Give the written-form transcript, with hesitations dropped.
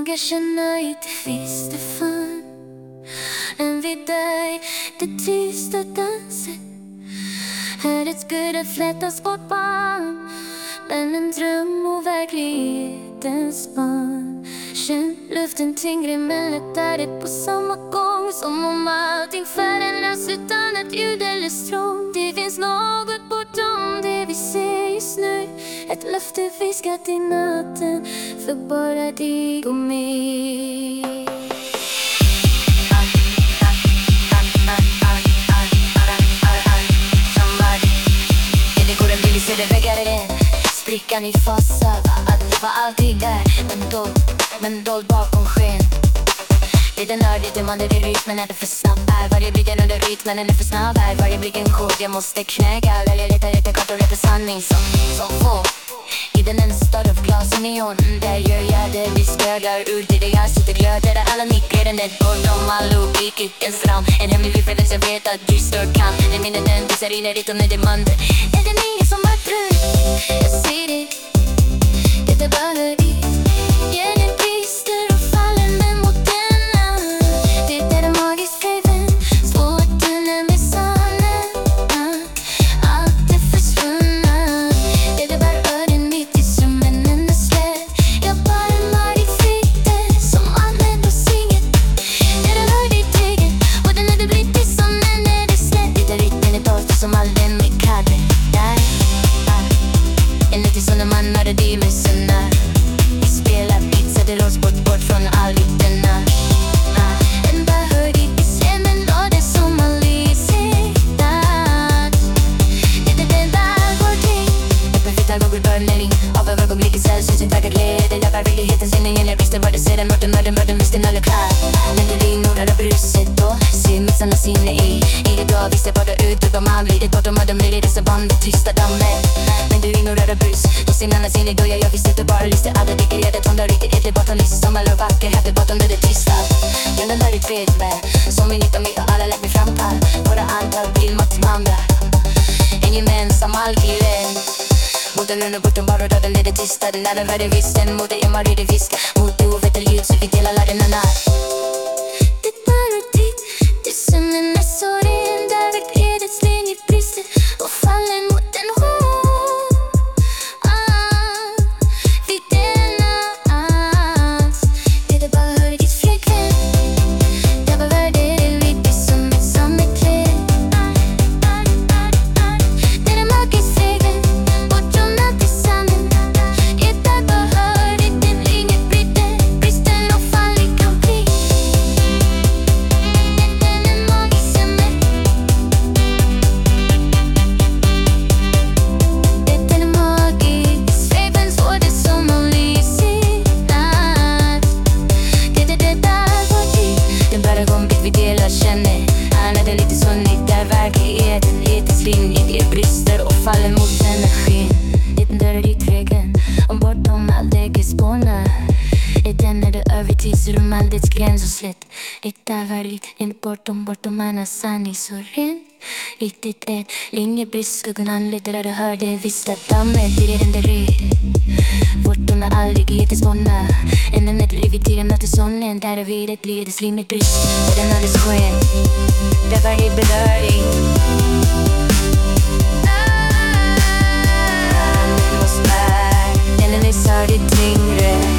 vågar känna att det finns det fan. En vid dig, det tysta danset. Här ett skulle flätas bort band. Men en dröm och verklighetens spann. Känn luften tyngre men lättare på samma gång. Som om allting förändras utan ett ljud eller strång. Det finns något bortom det vi ser just nu. Ett löfte viskat i natten för bara dig och mig. Ser det väggare den sprickan i fasad. Att det var alltid där, men dold bakom sken. Lite nördigt, man det är rytmen är det för snabb här. Varje blick är under rytmen, är för snabb här. Varje blick en kod, jag måste knäcka. Välja leta kort och rätta sanning som få. I den en stad av glas och neon. Där gör jag det, vi spögar ut i det jag sitter glöder. Där alla nickar den där bortom all logik utens ram. En hemlig villfärdelse, jag vet att du står kan. Den minnet den visar in i ditt och med det mander. Är det ingen som har brud? Jag ser det, det är bara dit. Hjärnan brister och faller men mot denna. Det är det magiska i vän. Svårt tunna med sannen. Allt är försvunna. Det är bara öden mitt i strömmen en slätt. Jag bara mar i flyter som använd och singet. Det du hör ditt eget. Och den är det blivit i sonnen är det slätt. Det är rytmen i torrt som all den med kadre. Enligt i såna man har det med sönder. Vi spelar pizza, det låts bort från all ytterna. En bara hör dit i stämmen och det som man lyser. Det är den där går till. Jag perfekta Google burnering av ögonblickets sällsynt taggad led. Jag jagar verklighetens sändningen, jag brister vad du ser. Den mörden, visst den alla klar. Men det ignorerar bruset då. Se missarna sinne i det då. Visst jag bara ut och de har glidit bort. De hade möjlighet dessa band, det tysta dammet. Men du ignorerar brus. Då signarna sin då jag visste du bara lyste. Alla dricker jag det tondar riktigt ett bortom lyst. Som alla vacker häftigt bortom det tysta. Men den där är tredje med. Som vi nyttar mig och alla lät mig framfall. Våra antal till mot andra. En gemensam allkillen. Mot den under bortom bara då den leder tysta. Den där värde vissten mot det jag det fisk. Mot det ovettel ljud så vi delar laddarna. Det bara dit. Det sömnen är så ren. Där verklighetens linje brister. Och faller mot en hål. Bortom annan sanning så ren. Riktigt rätt, linjebrist, skuggan anleder där du hörde visst att dammet blir den där ryd. Bortom när aldrig heter spånna. En ett liv i tiden att det sonnen. Där är vid ett ledes linjebrist. Och den alldeles sken. Där varje beröring. Den är visar det tyngre.